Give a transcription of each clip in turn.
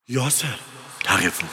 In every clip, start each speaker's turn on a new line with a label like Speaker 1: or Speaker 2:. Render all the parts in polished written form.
Speaker 1: یاسر تقی‌پور.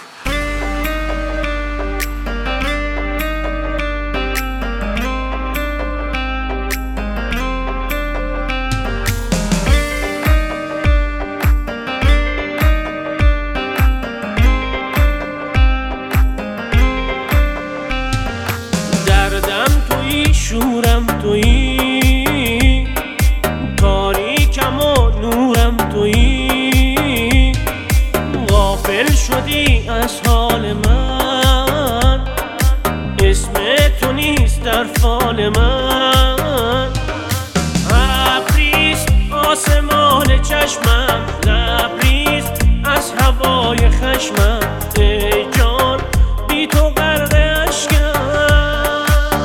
Speaker 2: دردم تویی، شورم تویی، تاریکم و نورم تویی، غافل شدی از حال من، اسم تو نیست در فال من. ابریست آسمان چشمم، لبریز از هوای خشمم، ای جان بی تو غرق اشکم.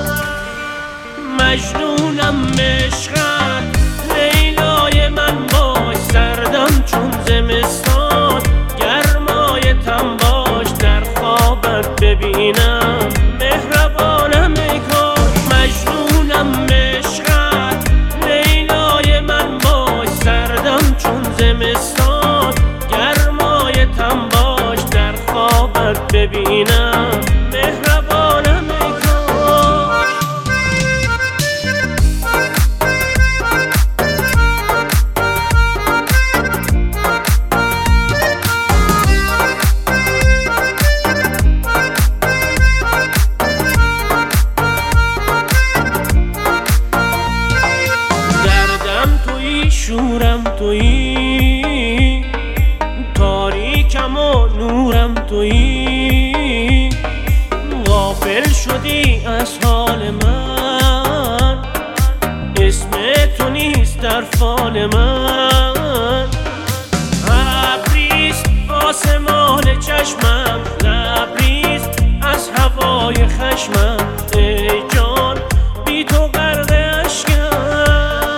Speaker 2: مجنونم عشقت، لیلای من باش، سردم چون زمستان، گرمای تن باش، در خوابت ببینم مهربانم ای کاش. مجنونم عشقت، لیلای من باش، سردم چون زمستان، گرمای تن باش، در خوابت ببینم مهربانم ای کاش. دردم تویی، شورم تویی، تاریکم و نورم تویی، غافل شدی از حال من، اسم تو نیست در فال من. ابریست آسمان چشمم، لبریز از هوای خشمم، ای جان بی تو غرق اشکم.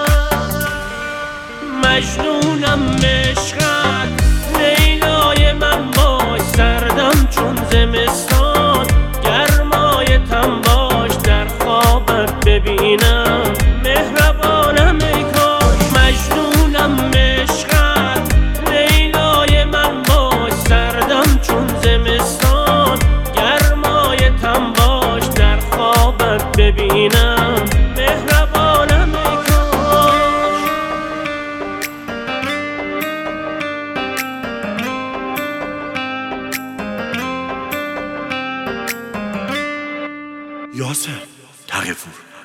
Speaker 2: مجنونم عشقت، لیلای من باش، سردم چون زمستان، گرمای تن باش، در خوابت ببینم مهربانم ای کاش. مجنونم عشقت، لیلای من باش، سردم چون زمستان، گرمای تن باش، در خوابت ببینم مهربانم ای کاش.
Speaker 1: یاسر تقی‌پور.